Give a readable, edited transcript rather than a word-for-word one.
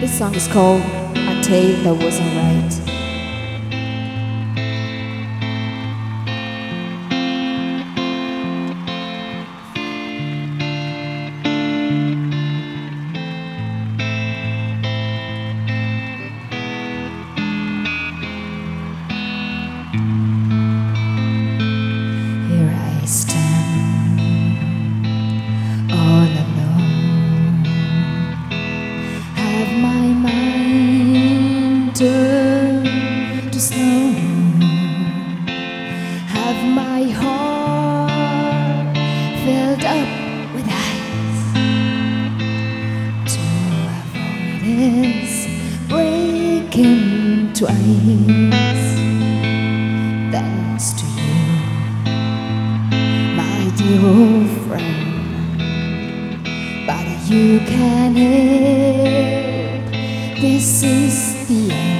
This song is called A Day That Wasn't Right. Here I stand, all alone, have my mind turned to snow, have my heart filled up with ice, to avoid its breaking twice. Thanks to you, my dear old friend, but you can help. This is the end.